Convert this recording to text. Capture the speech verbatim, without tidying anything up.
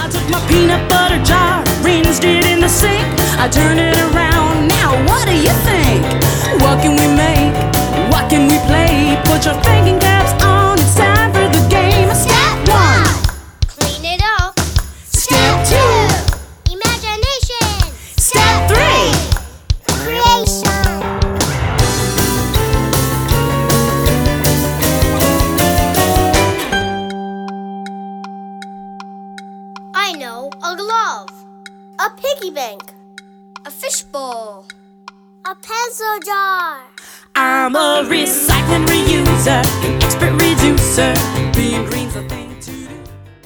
I took my peanut butter jar, rinsed it in the sink. I turned it around, now what do you think? What can we make? What can we play? Put your thinking caps on, it's time for the game. Step one, clean it up. Step two, Imagination. Step three, Creation. I know, a glove, a piggy bank, a fishbowl, a pencil jar. I'm a recycling reuser, an expert reducer, being green for